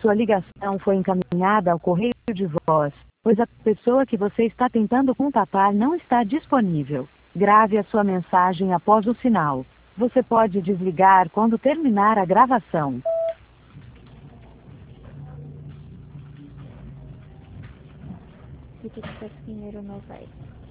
Sua ligação foi encaminhada ao correio de voz, pois a pessoa que você está tentando contatar não está disponível. Grave a sua mensagem após o sinal. Você pode desligar quando terminar a gravação. E que dinheiro não vai.